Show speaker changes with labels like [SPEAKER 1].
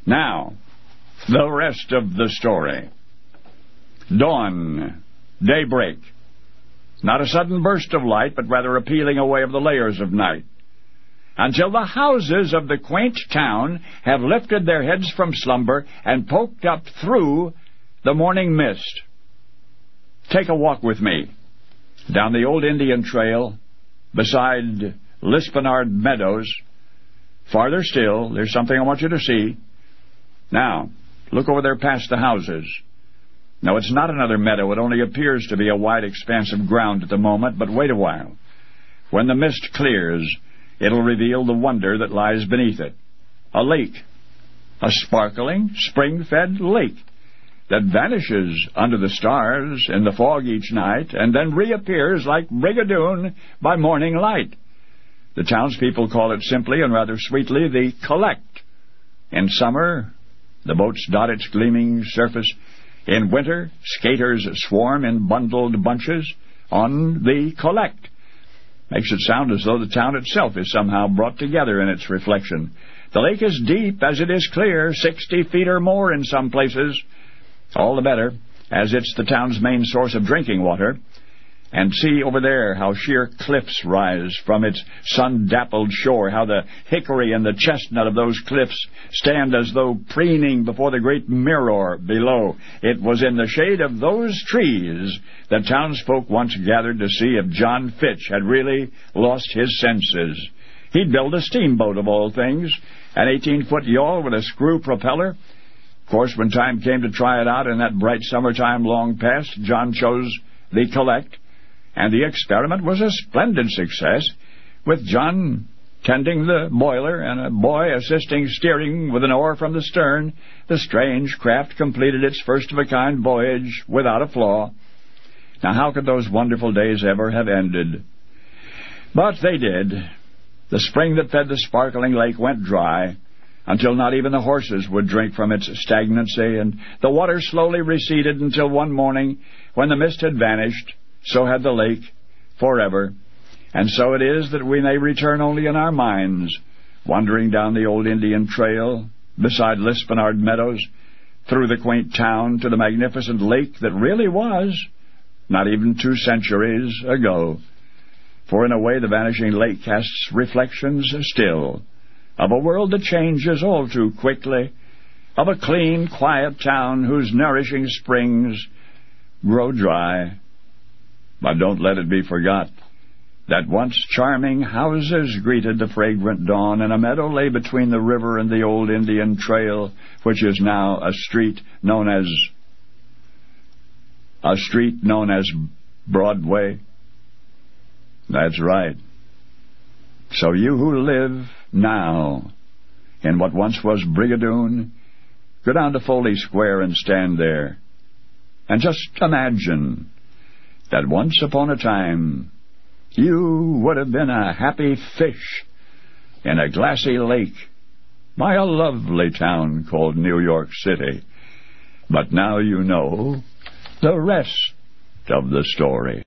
[SPEAKER 1] Now, the rest of the story. Dawn, daybreak. Not a sudden burst of light, but rather a peeling away of the layers of night, until the houses of the quaint town have lifted their heads from slumber and poked up through the morning mist. Take a walk with me down the old Indian trail beside Lispenard Meadows. Farther still, there's something I want you to see. Now, look over there past the houses. No, it's not another meadow. It only appears to be a wide expanse of ground at the moment, but wait a while. When the mist clears, it'll reveal the wonder that lies beneath it. A lake. A sparkling, spring-fed lake that vanishes under the stars in the fog each night and then reappears like Brigadoon by morning light. The townspeople call it simply and rather sweetly the Collect. In summer, the boats dot its gleaming surface. In winter, skaters swarm in bundled bunches on the Collect. Makes it sound as though the town itself is somehow brought together in its reflection. The lake is deep as it is clear, 60 feet or more in some places. All the better, as it's the town's main source of drinking water. And see over there how sheer cliffs rise from its sun-dappled shore, how the hickory and the chestnut of those cliffs stand as though preening before the great mirror below. It was in the shade of those trees that townsfolk once gathered to see if John Fitch had really lost his senses. He'd build a steamboat, of all things, an 18-foot yawl with a screw propeller. Of course, when time came to try it out in that bright summertime long past, John chose the Collect. And the experiment was a splendid success, with John tending the boiler and a boy assisting steering with an oar from the stern. The strange craft completed its first-of-a-kind voyage without a flaw. Now, how could those wonderful days ever have ended? But they did. The spring that fed the sparkling lake went dry, until not even the horses would drink from its stagnancy, and the water slowly receded until one morning, when the mist had vanished, so had the lake forever. And so it is that we may return only in our minds, wandering down the old Indian trail beside Lispenard Meadows, through the quaint town to the magnificent lake that really was, not even 2 centuries ago. For in a way the vanishing lake casts reflections still of a world that changes all too quickly, of a clean, quiet town whose nourishing springs grow dry. But don't let it be forgot that once charming houses greeted the fragrant dawn, and a meadow lay between the river and the old Indian trail, which is now a street known as Broadway. That's right. So you who live now in what once was Brigadoon, go down to Foley Square and stand there, and just imagine that once upon a time you would have been a happy fish in a glassy lake by a lovely town called New York City. But now you know the rest of the story.